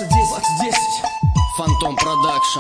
2010. Фантом Продакшн.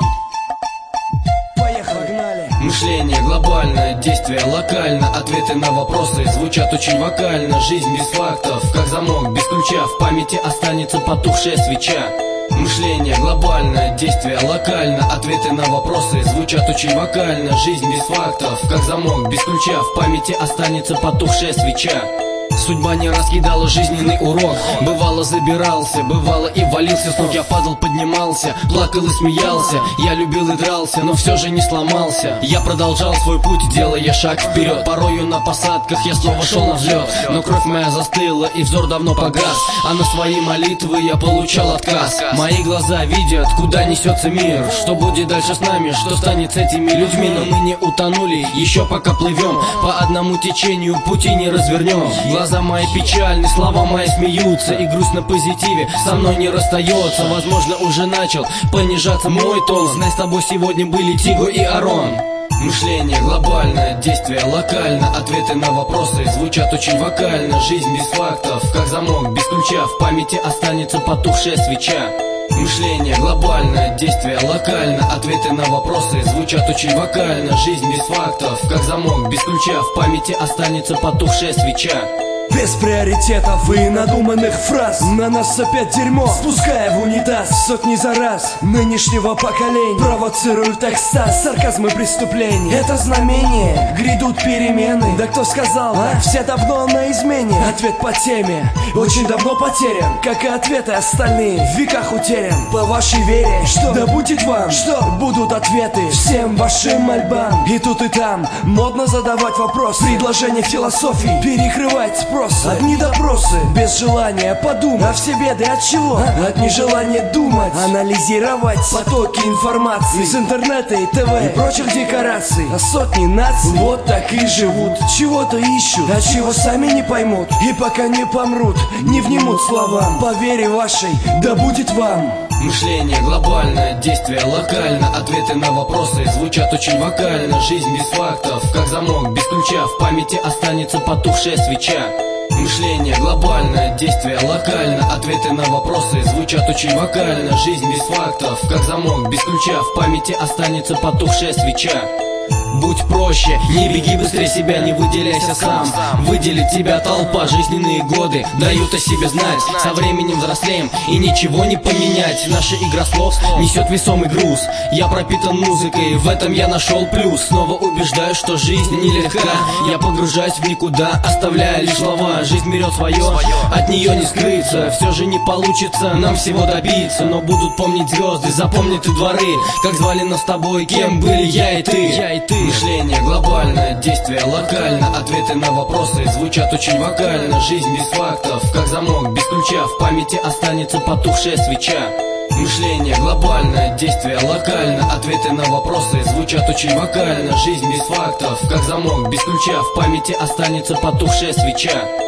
Поехали, погнали. Мышление глобальное, действие локально. Ответы на вопросы звучат очень вокально. Жизнь без фактов, как замок без ключа. В памяти останется потухшая свеча. Мышление глобальное, действие локально. Ответы на вопросы звучат очень вокально. Жизнь без фактов, как замок без ключа. В памяти останется потухшая свеча. Судьба не раскидала жизненный урок. Бывало забирался, бывало и валился с ног. Я падал, поднимался, плакал и смеялся. Я любил и дрался, но все же не сломался. Я продолжал свой путь, делая шаг вперед. Порою на посадках я снова шел на взлет. Но кровь моя застыла и взор давно погас. А на свои молитвы я получал отказ. Мои глаза видят, куда несется мир. Что будет дальше с нами, что станет с этими людьми. Но мы не утонули, еще пока плывем. По одному течению пути не развернем. Глаза мои печальны, слова мои смеются. И грусть на позитиве со мной не расстается. Возможно, уже начал понижаться мой тон. Знай, с тобой сегодня были Тиго и Арон. Мышление глобальное, действие локально. Ответы на вопросы звучат очень вокально. Жизнь без фактов, как замок без ключа. В памяти останется потухшая свеча. Мышление глобальное, действие локально. Ответы на вопросы звучат очень вокально. Жизнь без фактов, как замок без ключа. В памяти останется потухшая свеча. Без приоритетов и надуманных фраз на нас опять дерьмо, спуская в унитаз сотни за раз. Нынешнего поколения провоцируют экстаз, сарказм и преступления. Это знамение, грядут перемены. Да кто сказал, а? Все давно на измене. Ответ по теме очень давно потерян, как и ответы остальные, в веках утерян. По вашей вере, что да будет вам, что будут ответы всем вашим мольбам. И тут и там модно задавать вопрос, предложение философии перекрывать спрос. Одни допросы, без желания подумать. А все беды от чего? От нежелания думать, анализировать потоки информации из интернета и ТВ и прочих декораций. А сотни наций вот так и живут, чего-то ищут, а чего сами не поймут. И пока не помрут, не внимут словам. По вере вашей, да будет вам. Мышление глобальное, действие локально. Ответы на вопросы звучат очень вокально. Жизнь без фактов, как замок без ключа. В памяти останется потухшая свеча. Мышление глобальное, действие локально. Ответы на вопросы звучат очень вокально. Жизнь без фактов, как замок без ключа. В памяти останется потухшая свеча. Будь проще, не беги быстрее себя, не выделяйся сам. Выделит тебя толпа, жизненные годы дают о себе знать. Со временем взрослеем и ничего не поменять. Наша игра слов несет весомый груз. Я пропитан музыкой, в этом я нашел плюс. Снова убеждаю, что жизнь нелегка. Я погружаюсь в никуда, оставляя лишь слова. Жизнь берет свое, от нее не скрыться. Все же не получится нам всего добиться. Но будут помнить звезды, запомнят и дворы. Как звали нас с тобой, кем были я и ты. Мышление глобальное, действие локально. Ответы на вопросы звучат очень вокально. Жизнь без фактов, как замок без ключа. В памяти останется потухшая свеча. Мышление глобальное, действие локально. Ответы на вопросы звучат очень вокально. Жизнь без фактов, как замок без ключа. В памяти останется потухшая свеча.